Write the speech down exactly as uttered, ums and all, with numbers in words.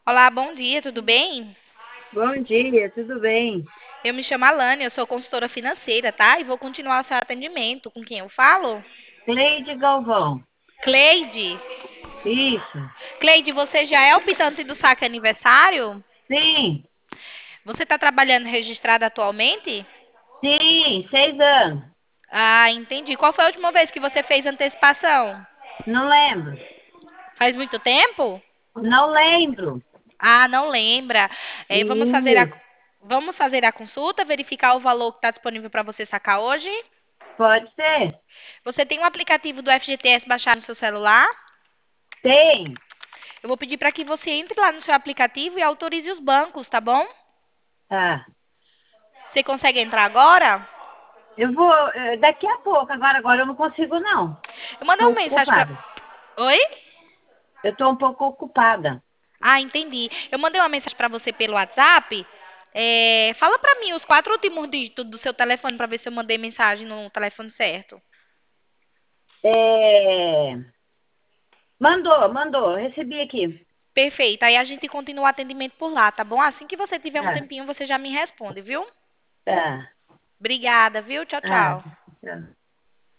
Olá, bom dia, tudo bem? Bom dia, tudo bem? Eu me chamo Alane, eu sou consultora financeira, tá? E vou continuar o seu atendimento. Com quem eu falo? Cleide Galvão. Cleide. Isso. Cleide, você já é optante do saque aniversário? Sim, Você está trabalhando registrado atualmente? sim, seis anos. Ah, entendi. Qual foi a última vez que você fez antecipação? Não lembro. Faz muito tempo? Não lembro. Ah, não lembra. É, vamos fazer a, Isso, vamos fazer a consulta, verificar o valor que está disponível para você sacar hoje? pode ser? Você tem um aplicativo do F G T S baixado no seu celular? Tem. Eu vou pedir para que você entre lá no seu aplicativo e autorize os bancos, tá bom? Tá. Você consegue entrar agora? Eu vou eh, daqui a pouco. Agora, agora eu não consigo, não. Eu mandei Estou uma mensagem para. ocupada. Oi? Eu estou um pouco ocupada. Ah, entendi. Eu mandei uma mensagem para você pelo WhatsApp. É, fala para mim os quatro últimos dígitos do seu telefone para ver se eu mandei mensagem no telefone certo. É, Mandou, mandou. Recebi aqui. Perfeito. Aí a gente continua o atendimento por lá, tá bom? Assim que você tiver um Tá, tempinho, você já me responde, viu? tá. Obrigada, viu? Tchau, Ah, tchau. tá.